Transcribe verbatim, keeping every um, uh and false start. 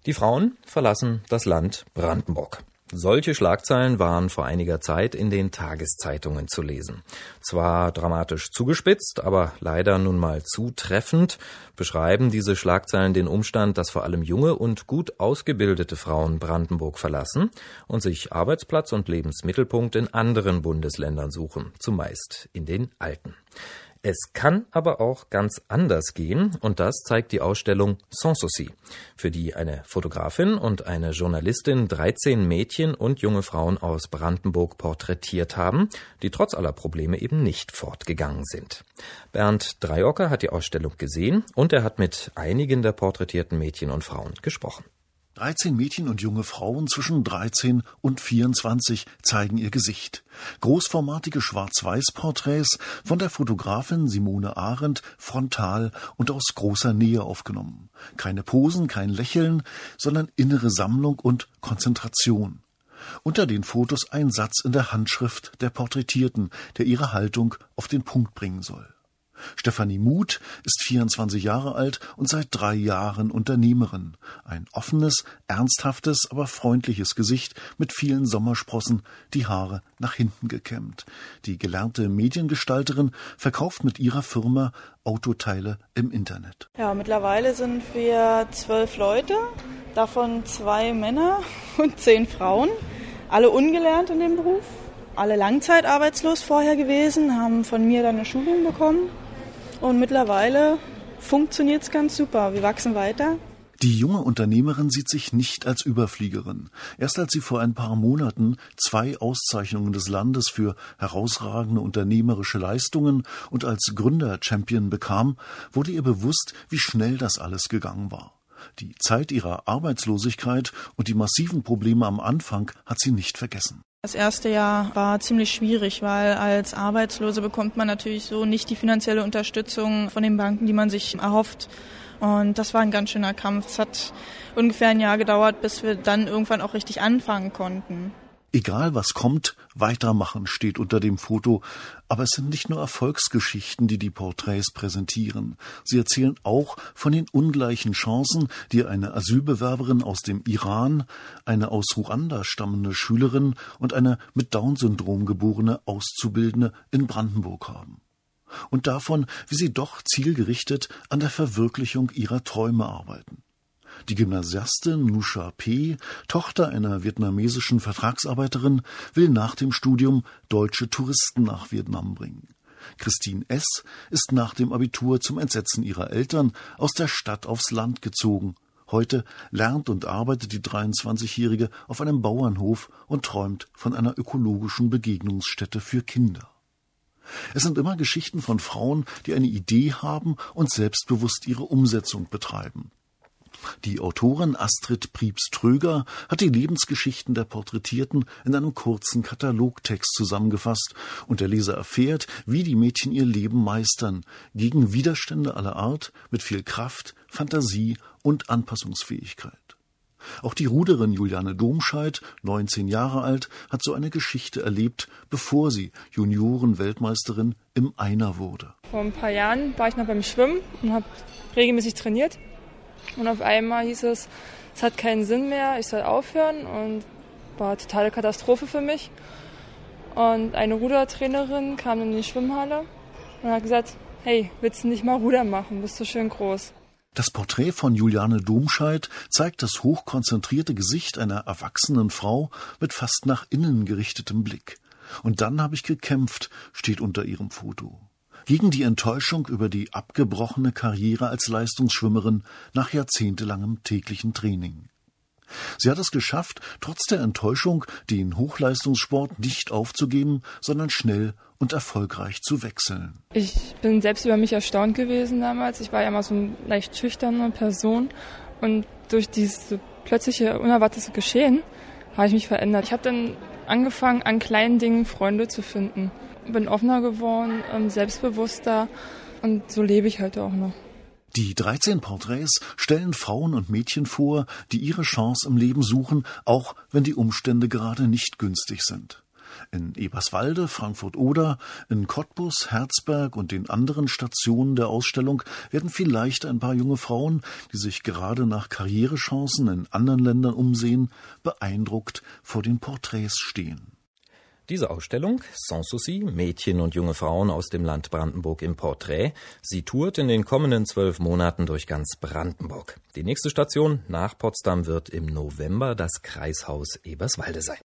Die Frauen verlassen das Land Brandenburg. Solche Schlagzeilen waren vor einiger Zeit in den Tageszeitungen zu lesen. Zwar dramatisch zugespitzt, aber leider nun mal zutreffend beschreiben diese Schlagzeilen den Umstand, dass vor allem junge und gut ausgebildete Frauen Brandenburg verlassen und sich Arbeitsplatz und Lebensmittelpunkt in anderen Bundesländern suchen, zumeist in den alten. Es kann aber auch ganz anders gehen und das zeigt die Ausstellung Sans Souci, für die eine Fotografin und eine Journalistin dreizehn Mädchen und junge Frauen aus Brandenburg porträtiert haben, die trotz aller Probleme eben nicht fortgegangen sind. Bernd Dreiocker hat die Ausstellung gesehen und er hat mit einigen der porträtierten Mädchen und Frauen gesprochen. dreizehn Mädchen und junge Frauen zwischen dreizehn und vierundzwanzig zeigen ihr Gesicht. Großformatige Schwarz-Weiß-Porträts von der Fotografin Simone Arendt frontal und aus großer Nähe aufgenommen. Keine Posen, kein Lächeln, sondern innere Sammlung und Konzentration. Unter den Fotos ein Satz in der Handschrift der Porträtierten, der ihre Haltung auf den Punkt bringen soll. Stefanie Muth ist vierundzwanzig Jahre alt und seit drei Jahren Unternehmerin. Ein offenes, ernsthaftes, aber freundliches Gesicht mit vielen Sommersprossen, die Haare nach hinten gekämmt. Die gelernte Mediengestalterin verkauft mit ihrer Firma Autoteile im Internet. Ja, mittlerweile sind wir zwölf Leute, davon zwei Männer und zehn Frauen, alle ungelernt in dem Beruf. Alle langzeitarbeitslos vorher gewesen, haben von mir dann eine Schulung bekommen. Und mittlerweile funktioniert es ganz super. Wir wachsen weiter. Die junge Unternehmerin sieht sich nicht als Überfliegerin. Erst als sie vor ein paar Monaten zwei Auszeichnungen des Landes für herausragende unternehmerische Leistungen und als Gründer-Champion bekam, wurde ihr bewusst, wie schnell das alles gegangen war. Die Zeit ihrer Arbeitslosigkeit und die massiven Probleme am Anfang hat sie nicht vergessen. Das erste Jahr war ziemlich schwierig, weil als Arbeitslose bekommt man natürlich so nicht die finanzielle Unterstützung von den Banken, die man sich erhofft. Und das war ein ganz schöner Kampf. Es hat ungefähr ein Jahr gedauert, bis wir dann irgendwann auch richtig anfangen konnten. Egal was kommt, weitermachen steht unter dem Foto. Aber es sind nicht nur Erfolgsgeschichten, die die Porträts präsentieren. Sie erzählen auch von den ungleichen Chancen, die eine Asylbewerberin aus dem Iran, eine aus Ruanda stammende Schülerin und eine mit Down-Syndrom geborene Auszubildende in Brandenburg haben. Und davon, wie sie doch zielgerichtet an der Verwirklichung ihrer Träume arbeiten. Die Gymnasiastin Nusha P., Tochter einer vietnamesischen Vertragsarbeiterin, will nach dem Studium deutsche Touristen nach Vietnam bringen. Christine S. ist nach dem Abitur zum Entsetzen ihrer Eltern aus der Stadt aufs Land gezogen. Heute lernt und arbeitet die dreiundzwanzigjährige auf einem Bauernhof und träumt von einer ökologischen Begegnungsstätte für Kinder. Es sind immer Geschichten von Frauen, die eine Idee haben und selbstbewusst ihre Umsetzung betreiben. Die Autorin Astrid Priebs-Tröger hat die Lebensgeschichten der Porträtierten in einem kurzen Katalogtext zusammengefasst und der Leser erfährt, wie die Mädchen ihr Leben meistern, gegen Widerstände aller Art, mit viel Kraft, Fantasie und Anpassungsfähigkeit. Auch die Ruderin Juliane Domscheit, neunzehn Jahre alt, hat so eine Geschichte erlebt, bevor sie Junioren-Weltmeisterin im Einer wurde. Vor ein paar Jahren war ich noch beim Schwimmen und habe regelmäßig trainiert. Und auf einmal hieß es, es hat keinen Sinn mehr, ich soll aufhören und war eine totale Katastrophe für mich. Und eine Rudertrainerin kam in die Schwimmhalle und hat gesagt, hey, willst du nicht mal Ruder machen, bist du schön groß. Das Porträt von Juliane Domscheit zeigt das hochkonzentrierte Gesicht einer erwachsenen Frau mit fast nach innen gerichtetem Blick. Und dann habe ich gekämpft, steht unter ihrem Foto. Gegen die Enttäuschung über die abgebrochene Karriere als Leistungsschwimmerin nach jahrzehntelangem täglichen Training. Sie hat es geschafft, trotz der Enttäuschung den Hochleistungssport nicht aufzugeben, sondern schnell und erfolgreich zu wechseln. Ich bin selbst über mich erstaunt gewesen damals. Ich war ja mal so eine leicht schüchterne Person und durch dieses plötzliche, unerwartete Geschehen habe ich mich verändert. Ich habe dann angefangen, an kleinen Dingen Freunde zu finden. Bin offener geworden, selbstbewusster und so lebe ich halt auch noch. Die dreizehn Porträts stellen Frauen und Mädchen vor, die ihre Chance im Leben suchen, auch wenn die Umstände gerade nicht günstig sind. In Eberswalde, Frankfurt-Oder, in Cottbus, Herzberg und den anderen Stationen der Ausstellung werden vielleicht ein paar junge Frauen, die sich gerade nach Karrierechancen in anderen Ländern umsehen, beeindruckt vor den Porträts stehen. Diese Ausstellung, Sans Souci, Mädchen und junge Frauen aus dem Land Brandenburg im Porträt, sie tourt in den kommenden zwölf Monaten durch ganz Brandenburg. Die nächste Station nach Potsdam wird im November das Kreishaus Eberswalde sein.